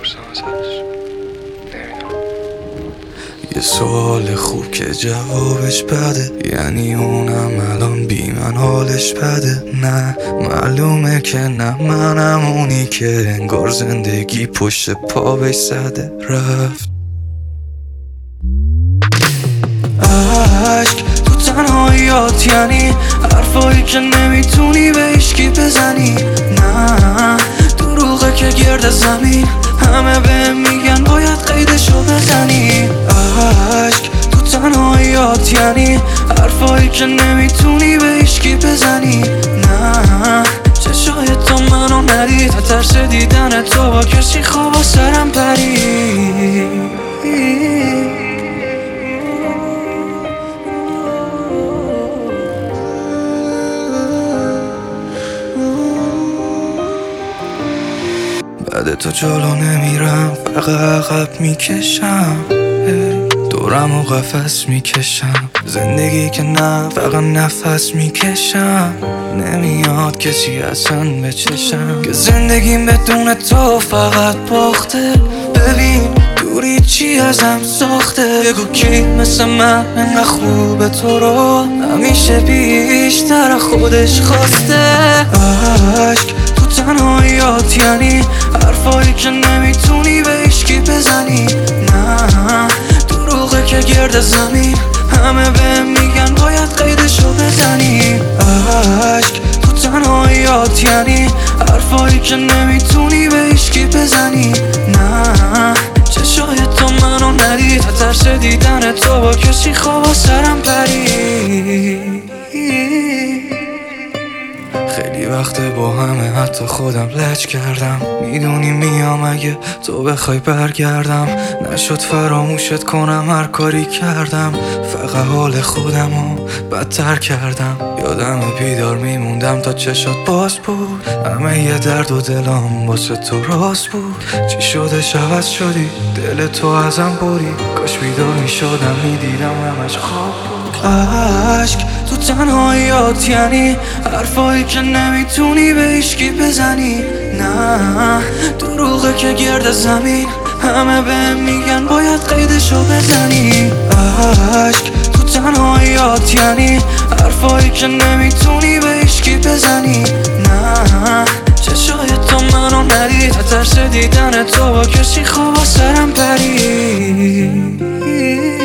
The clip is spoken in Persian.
میپرسم ازش، نمیدونم. یه سوال خوب که جوابش بده، یعنی اونم الان بی من حالش بده. نه معلومه که نه، منم اونی که انگار زندگی پشت پا بهش زده رفت. عشق تو تنهاییات، یعنی حرفایی که نمیتونی به هیچکی بزنی. نه دروغه که گرد زمین همه بهم میگن باید قیدشو بزنی. عشق تو تنهاییات، یعنی حرفایی که نمیتونی به هیچکی بزنی. نه چشای تو منو ندید، ترس دیدن تو با کسی خوابا سرم پرید. بعد تو جلو نمیرم، فقط عقب میکشم، دورم و قفس میکشم. زندگی که نه، فقط نفس میکشم. نمیاد کسی اصلا به چشم که زندگیم بدون تو فقط باخته. ببین دوری چی ازم ساخته، بگو کی مثل من انقدر خوبه تو رو همیشه بیشتر خودش خواسته. عشق تو تنهاییات، یعنی حرفایی که نمیتونی به هیچکی بزنی. نه دروغه که گرد زمین همه بهم میگن باید قیدشو بزنی. عشق تو تنهاییات، یعنی حرفایی که نمیتونی به هیچکی بزنی. نه چشای تو منو ندید، ترس دیدن تو با کسی خوابا سرم پرید. خیلی وقت با همه حتی خودم لج کردم، میدونی میام اگه تو بخوای برگردم. نشد فراموشت کنم، هر کاری کردم فقط حال خودمو بدتر کردم. یادم بیدار میموندم تا چشات باز بود، همه یه درد و دلم واسه تو راست بود. چی شده عوض شدی، دل تو ازم بری، کاش بیدار میشدم میدیدم همش خواب بود. عشق تو تنهاییات، یعنی حرفایی که نمیتونی به هیچکی بزنی. نه دروغه که گرد زمین همه بهم میگن باید قیدشو بزنی. عشق تو تنهاییات، یعنی حرفایی که نمیتونی به هیچکی بزنی. نه چشای تو منو ندید، ترس دیدن تو با کسی خوابا سرم پرید.